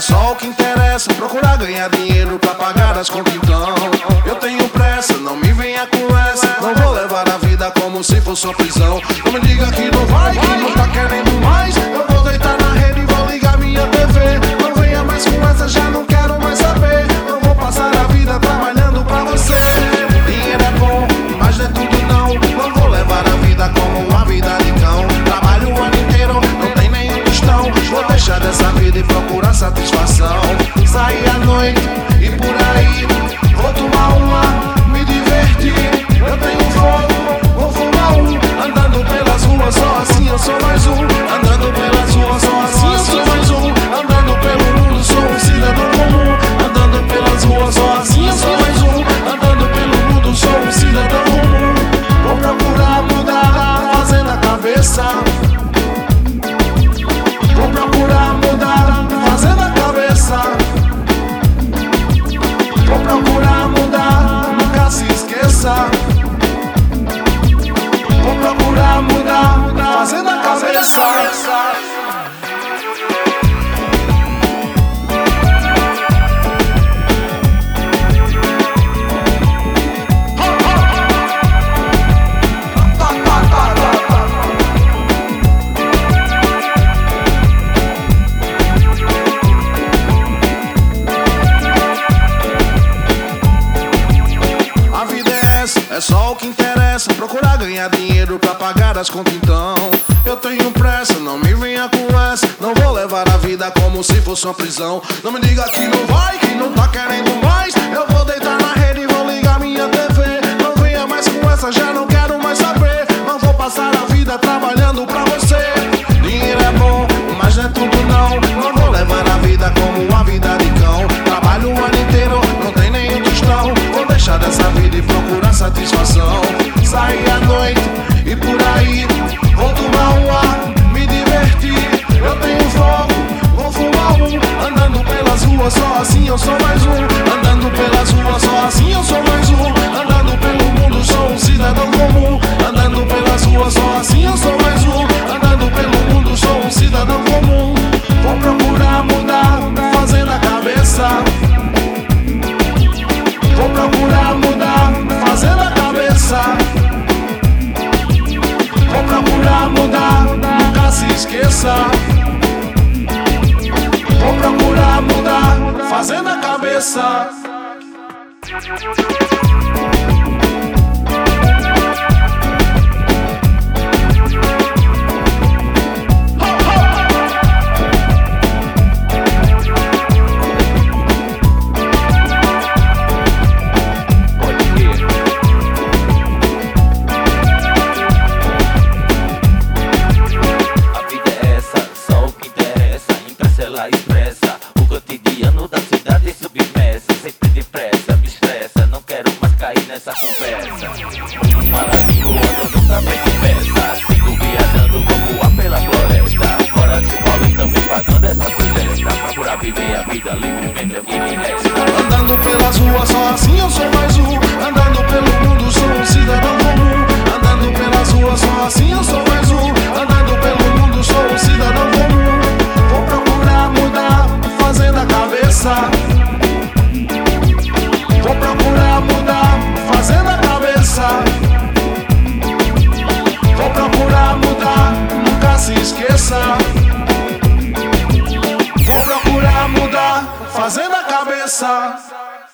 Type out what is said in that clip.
só o que interessa, procurar ganhar dinheiro pra pagar as contas então. Eu tenho pressa, não me venha com essa. Não vou levar a vida como se fosse uma prisão. Não me diga que não vai, que não tá querendo mais. Eu vou deitar na rede e vou ligar minha TV. Não venha mais com essa, já não quero mais saber. Não vou passar a vida trabalhando pra você. Dinheiro é bom, mas não é tudo não. Não vou levar a vida como uma vida de cão. Trabalho o ano inteiro, não tem nenhum tostão. Vou deixar dessa vida e procurar satisfação. Sair à noite e por aí, vou tomar uma, me divertir. Eu tenho fogo, vou fumar um. Andando pelas ruas, só assim eu sou mais um. Andando pelas ruas, só assim eu sou mais um. Andando pelo mundo, sou um cidadão comum. Andando pelas ruas, só assim eu sou mais um. Andando pelo mundo, sou um cidadão comum. Vou procurar mudar, fazendo a cabeça. Vou procurar mudar, fazendo a cabeça. Vou procurar mudar, nunca se esqueça. Vou procurar mudar, fazendo a cabeça. É só o que interessa, procurar ganhar dinheiro pra pagar as contas então. Eu tenho pressa, não me venha com essa. Não vou levar a vida como se fosse uma prisão. Não me diga que não vai, que não tá querendo mais. Eu vou deitar na rede e vou ligar minha TV. Não venha mais com essa, já não quero mais saber. Não vou passar a vida trabalhando pra você. Dinheiro é bom, mas não é tudo não. Não vou levar a vida como uma vida de cão. Trabalho o ano inteiro, não tem nenhum tostão. Vou deixar dessa vida e procurar satisfação. Sair à noite e por aí, vou tomar um ar, me divertir. Eu tenho fogo, vou fumar um. Andando pelas ruas, só assim eu sou mais um. Andando pelas ruas, só assim eu sou mais um. Andando pelo mundo, sou um cidadão comum. Andando pelas ruas, só assim eu sou mais um. Andando pelo mundo, sou um cidadão comum. Vou procurar mudar, fazendo a cabeça. Vou procurar mudar, fazendo a cabeça. Vou procurar mudar, nunca se esqueça. Vou procurar mudar, fazendo a cabeça. Expressa o cotidiano da cidade submersa. Sempre depressa, me estressa, não quero mais cair nessa conversa. Paradinho ando nunca bem de festa. Sigo viajando, vou voar pela floresta. Fora de bola e também pagando essa sugestão. Procurar viver a vida livremente é o que me resta. Andando pelas ruas, só assim eu sou mais um. Andando pelo mundo, sou um cidadão comum. Andando pelas ruas, só assim eu sou mais um. Andando pelo mundo, sou um cidadão comum. Vou procurar mudar, fazendo a cabeça. Vou procurar mudar, fazendo a cabeça. Vou procurar mudar, nunca se esqueça. Vou procurar mudar, fazendo a cabeça.